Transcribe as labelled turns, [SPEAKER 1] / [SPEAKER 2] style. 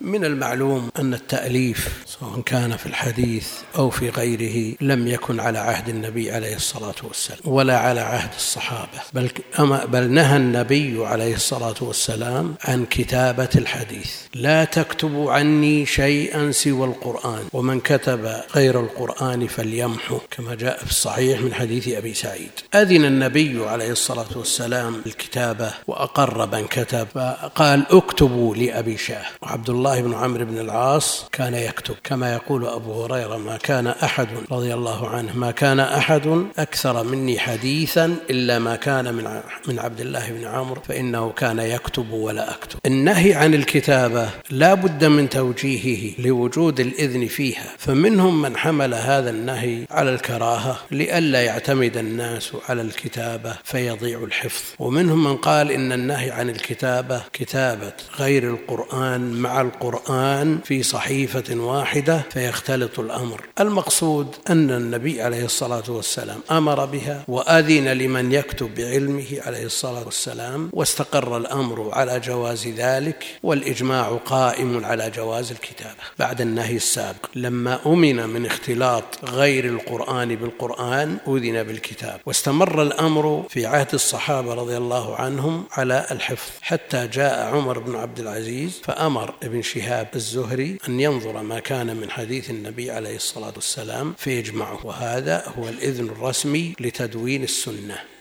[SPEAKER 1] من المعلوم أن التأليف سواء كان في الحديث أو في غيره لم يكن على عهد النبي عليه الصلاة والسلام ولا على عهد الصحابة، بل نهى النبي عليه الصلاة والسلام عن كتابة الحديث: لا تكتبوا عني شيئا سوى القرآن، ومن كتب غير القرآن فليمحه، كما جاء في الصحيح من حديث أبي سعيد. أذن النبي عليه الصلاة والسلام بالكتابة وأقر من كتب، فقال: اكتبوا لأبي شاه. وعبد الله بن عمرو بن العاص كان يكتب، كما يقول أبو هريرة: ما كان أحد رضي الله عنه ما كان أحد أكثر مني حديثا إلا ما كان من عبد الله بن عمرو، فإنه كان يكتب ولا أكتب. النهي عن الكتابة لا بد من توجيهه لوجود الإذن فيها، فمنهم من حمل هذا النهي على الكراهة لئلا يعتمد الناس على الكتابة فيضيع الحفظ، ومنهم من قال إن النهي عن الكتابة كتابة غير القرآن مع القرآن في صحيفة واحدة فيختلط الأمر. المقصود أن النبي عليه الصلاة والسلام أمر بها وأذن لمن يكتب بعلمه عليه الصلاة والسلام، واستقر الأمر على جواز ذلك، والإجماع قائم على جواز الكتابة بعد النهي السابق. لما أمن من اختلاط غير القرآن بالقرآن أذن بالكتاب، واستمر الأمر في عهد الصحابة رضي الله عنهم على الحفظ، حتى جاء عمر بن عبد العزيز فأمر ابن شهاب الزهري أن ينظر ما كان من حديث النبي عليه الصلاة والسلام فيجمعه، وهذا هو الإذن الرسمي لتدوين السنة.